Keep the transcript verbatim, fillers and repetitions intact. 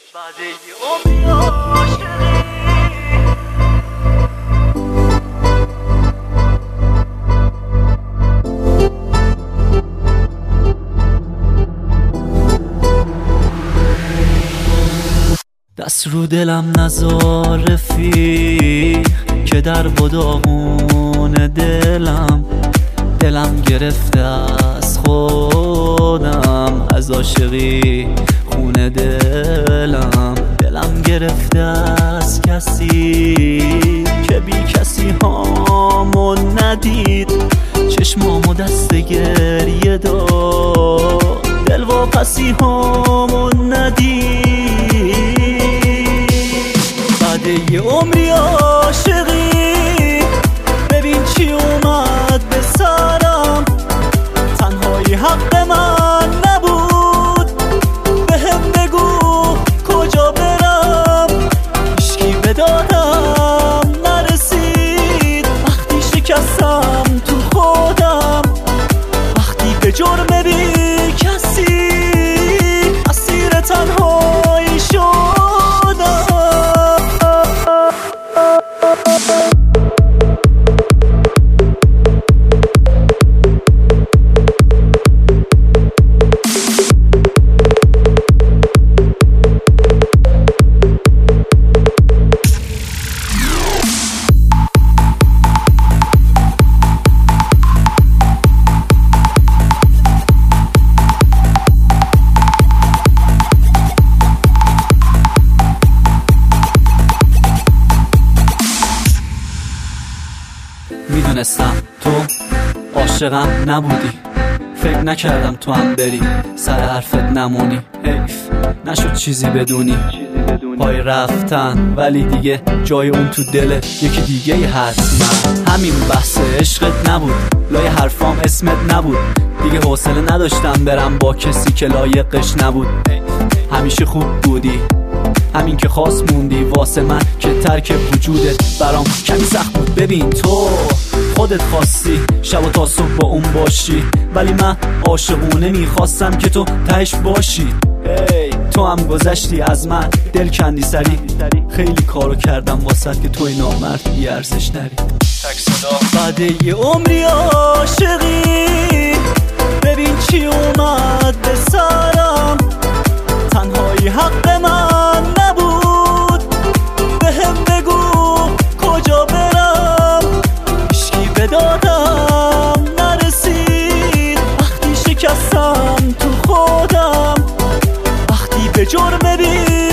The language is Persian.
دست رو دلم نذار رفیق که در بداغون دلم دلم گرفته از خودم، از عاشقی خون دلم دلم گرفته از کسی که بی کسی هامو ندید، چشمامو دست گریه داد، دل و پسی هامو ندید. بعد یه عمری عاشقی ببین چی اومد به سرم، تنهایی حق من نبود، به هم بگو کجا برم، هیچکی به دادم نرسید وقتی شکستم تو خودم، وقتی به جرم بی کسی اسیر تنهایی شدم. میدونستم تو عاشقم نبودی، فکر نکردم تو هم بری سر حرفت نمونی، حیف نشد چیزی بدونی پای رفتن، ولی دیگه جای اون تو دل یکی دیگه ی حتما. همین بحث عشقت نبود، لای حرفام اسمت نبود، دیگه حوصله نداشتم برم با کسی که لایقش نبود. همیشه خوب بودی، همین که خاص موندی واسه من که ترک وجودت برام کمی سخت بود. ببین تو خودت خواستی شب و تا صبح با اون باشی، ولی من عاشقونه میخواستم که تو تهش باشی. hey, تو هم گذشتی از من، دل کندی سری، خیلی کارو کردم واسه که توی نامرد بی ارزش نری. بعد یه عمری عاشقی ببین چی اومد به سرم، تنهایی حق من نبود، به هم بگو کجا برم، هیچکی به دادم نرسید وقتی شکستم تو خودم، وقتی به جرم بی